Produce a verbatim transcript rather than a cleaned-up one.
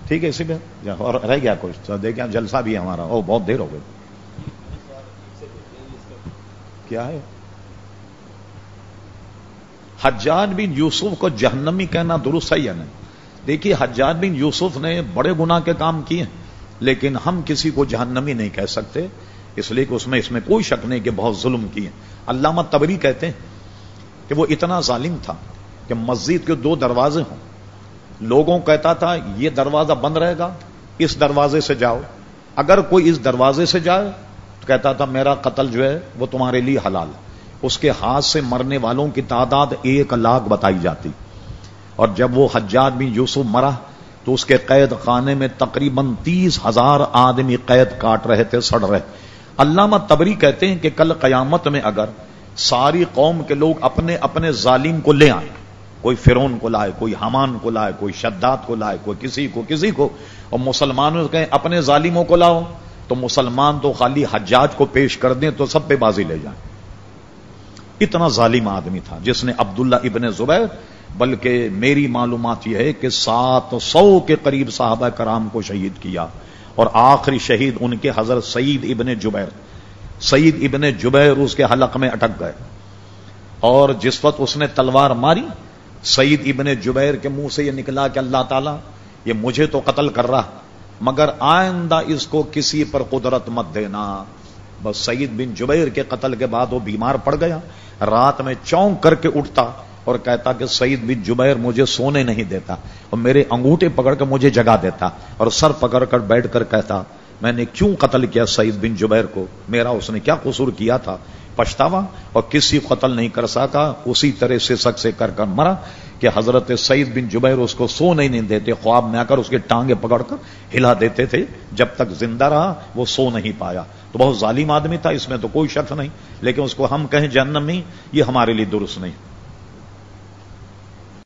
ٹھیک ہے، اسی میں اور رہ گیا کچھ دیکھیں، جلسہ بھی ہے ہمارا، او بہت دیر ہو گئی. کیا ہے؟ حجاج بن یوسف کو جہنمی کہنا درست ہے یا نہیں؟ دیکھیے، حجاج بن یوسف نے بڑے گناہ کے کام کیے ہیں، لیکن ہم کسی کو جہنمی نہیں کہہ سکتے، اس لیے کہ اس میں اس میں کوئی شک نہیں کہ بہت ظلم کیے. علامہ طبری کہتے ہیں کہ وہ اتنا ظالم تھا کہ مسجد کے دو دروازے ہوں، لوگوں کہتا تھا یہ دروازہ بند رہے گا، اس دروازے سے جاؤ. اگر کوئی اس دروازے سے جائے تو کہتا تھا میرا قتل جو ہے وہ تمہارے لیے حلال. اس کے ہاتھ سے مرنے والوں کی تعداد ایک لاکھ بتائی جاتی، اور جب وہ حجاج بن یوسف مرا تو اس کے قید خانے میں تقریباً تیس ہزار آدمی قید کاٹ رہے تھے، سڑ رہے. علامہ طبری کہتے ہیں کہ کل قیامت میں اگر ساری قوم کے لوگ اپنے اپنے ظالم کو لے آئیں، کوئی فرعون کو لائے، کوئی حامان کو لائے، کوئی شداد کو لائے، کوئی کسی کو کسی کو، اور مسلمانوں کہیں اپنے ظالموں کو لاؤ، تو مسلمان تو خالی حجاج کو پیش کر دیں تو سب پہ بازی لے جائیں. اتنا ظالم آدمی تھا جس نے عبداللہ ابن زبیر، بلکہ میری معلومات یہ ہے کہ سات سو کے قریب صحابہ کرام کو شہید کیا، اور آخری شہید ان کے حضرت سعید ابن جبیر. سعید ابن جبیر اس کے حلق میں اٹک گئے، اور جس وقت اس نے تلوار ماری، سعید ابن جبیر کے منہ سے یہ نکلا کہ اللہ تعالیٰ یہ مجھے تو قتل کر رہا، مگر آئندہ اس کو کسی پر قدرت مت دینا. بس سعید بن جبیر کے قتل کے بعد وہ بیمار پڑ گیا، رات میں چونک کر کے اٹھتا اور کہتا کہ سعید بن جبیر مجھے سونے نہیں دیتا، اور میرے انگوٹھے پکڑ کر مجھے جگا دیتا، اور سر پکڑ کر بیٹھ کر کہتا میں نے کیوں قتل کیا سعید بن جبیر کو، میرا اس نے کیا قصور کیا تھا. پچھتاوا، اور کسی قتل نہیں کر سکا، اسی طرح سے سک سے کر کر مرا کہ حضرت سعید بن جبیر اس کو سونے نہیں دیتے، خواب میں آ کر اس کے ٹانگیں پکڑ کر ہلا دیتے تھے، جب تک زندہ رہا وہ سو نہیں پایا. تو بہت ظالم آدمی تھا، اس میں تو کوئی شک نہیں، لیکن اس کو ہم کہیں جہنمی، یہ ہمارے لیے درست نہیں.